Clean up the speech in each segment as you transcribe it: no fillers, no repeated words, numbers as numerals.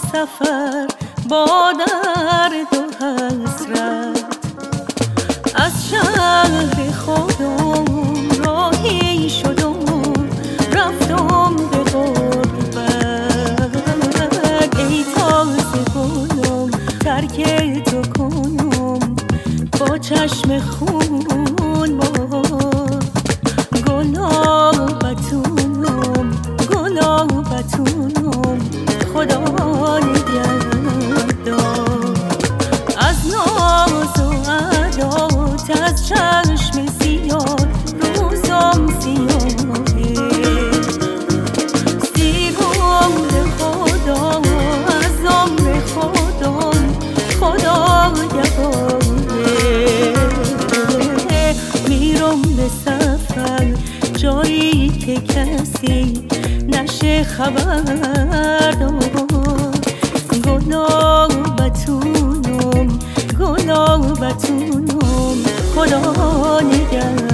سفر با درد و حسرت، از شهر خودم راهی شدم رفتم به غربت. ای تازه گلم ترک تو کنم با چشم خون با گلابتونم گلابتونم خدا نگهدار. از ناز و عدات از چشم سیاه روزم سیاهه، سیرم به خدا از عمر خودم خدا نگهداره. میرم به سفر جایی که کسی نشه خبر دار. گلابتونم گلابتونم خدا نگهدار.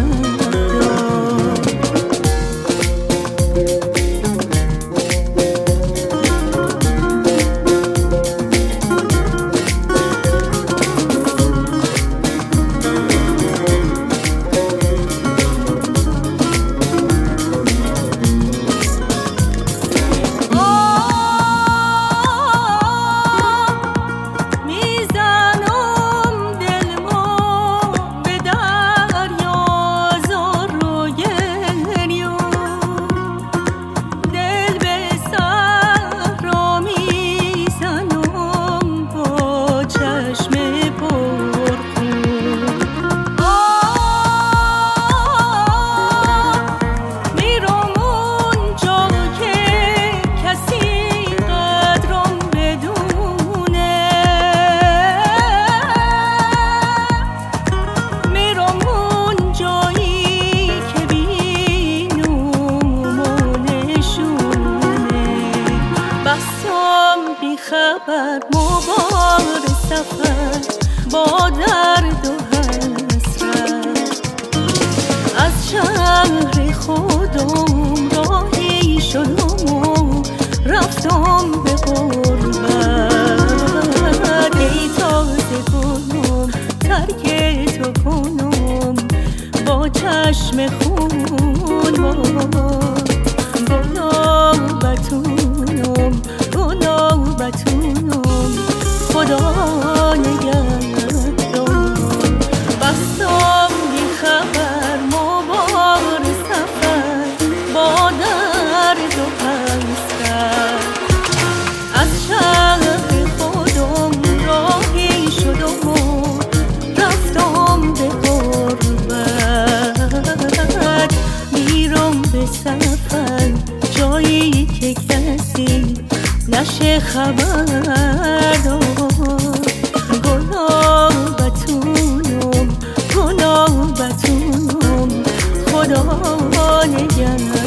خبر مبار سفر با درد و حسرت، از شهر خودم راهی شدم و رفتم به غربت. ای تازه گلم ترک تو کنم با چشم خون با گلابتونم گلابتونم خدا نگهدار. بستم بی خبر مبار سفر با درد و حسرت، از شهر خودم راهی شدم و رفتم به غربت. میرم به سفر جایی که کسی نشه خبر دار. گلابتونم گلابتونم خدا نگهدار.